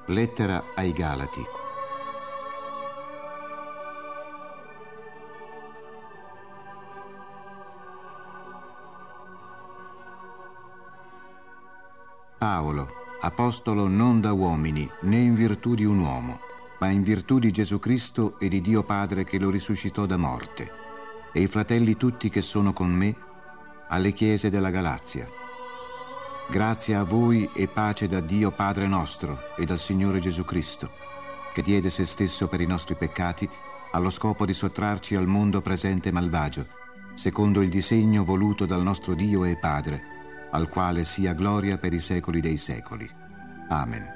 Lettera ai Galati. Paolo, apostolo non da uomini, né in virtù di un uomo, ma in virtù di Gesù Cristo e di Dio Padre che lo risuscitò da morte, e i fratelli tutti che sono con me, alle chiese della Galazia. Grazie a voi e pace da Dio Padre nostro e dal Signore Gesù Cristo, che diede se stesso per i nostri peccati allo scopo di sottrarci al mondo presente malvagio, secondo il disegno voluto dal nostro Dio e Padre, al quale sia gloria per i secoli dei secoli. Amen.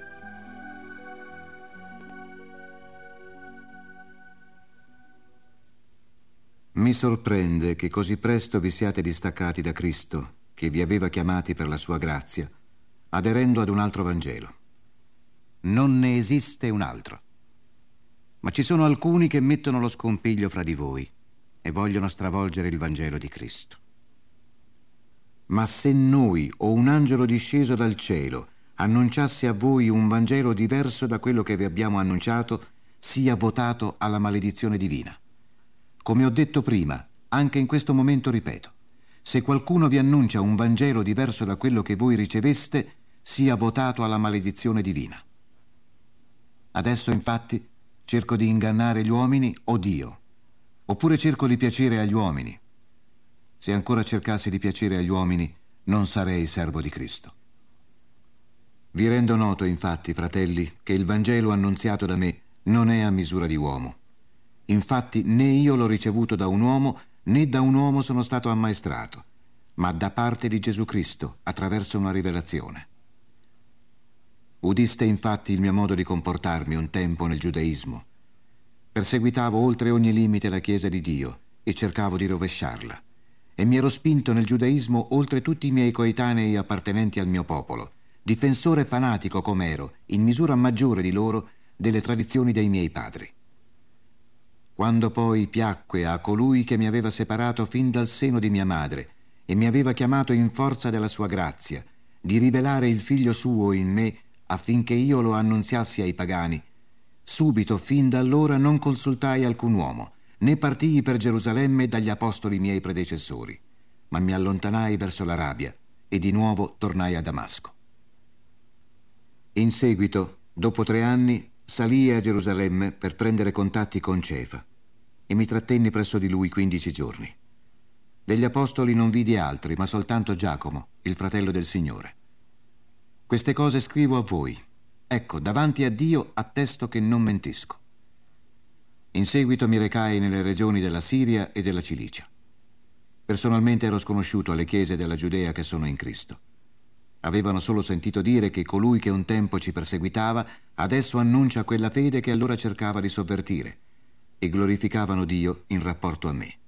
Mi sorprende che così presto vi siate distaccati da Cristo, che vi aveva chiamati per la sua grazia, aderendo ad un altro Vangelo. Non ne esiste un altro. Ma ci sono alcuni che mettono lo scompiglio fra di voi e vogliono stravolgere il Vangelo di Cristo. Ma se noi o un angelo disceso dal cielo annunciasse a voi un Vangelo diverso da quello che vi abbiamo annunciato, sia votato alla maledizione divina. Come ho detto prima, anche in questo momento ripeto, se qualcuno vi annuncia un Vangelo diverso da quello che voi riceveste, sia votato alla maledizione divina. Adesso, infatti, cerco di ingannare gli uomini o Dio, oppure cerco di piacere agli uomini. Se ancora cercassi di piacere agli uomini, non sarei servo di Cristo. Vi rendo noto, infatti, fratelli, che il Vangelo annunziato da me non è a misura di uomo. Infatti, né io l'ho ricevuto da un uomo, né da un uomo sono stato ammaestrato, ma da parte di Gesù Cristo, attraverso una rivelazione. Udiste infatti il mio modo di comportarmi un tempo nel giudaismo. Perseguitavo oltre ogni limite la Chiesa di Dio e cercavo di rovesciarla, e mi ero spinto nel giudaismo oltre tutti i miei coetanei appartenenti al mio popolo, difensore fanatico com'ero, in misura maggiore di loro, delle tradizioni dei miei padri. Quando poi piacque a colui che mi aveva separato fin dal seno di mia madre e mi aveva chiamato in forza della sua grazia di rivelare il figlio suo in me affinché io lo annunziassi ai pagani, subito fin da allora non consultai alcun uomo, né partii per Gerusalemme dagli apostoli miei predecessori, ma mi allontanai verso l'Arabia e di nuovo tornai a Damasco. In seguito, dopo 3 anni, salii a Gerusalemme per prendere contatti con Cefa e mi trattenni presso di lui 15 giorni. Degli apostoli non vidi altri, ma soltanto Giacomo, il fratello del Signore. Queste cose scrivo a voi. Ecco, davanti a Dio attesto che non mentisco. In seguito mi recai nelle regioni della Siria e della Cilicia. Personalmente ero sconosciuto alle chiese della Giudea che sono in Cristo. Avevano solo sentito dire che colui che un tempo ci perseguitava adesso annuncia quella fede che allora cercava di sovvertire, e glorificavano Dio in rapporto a me.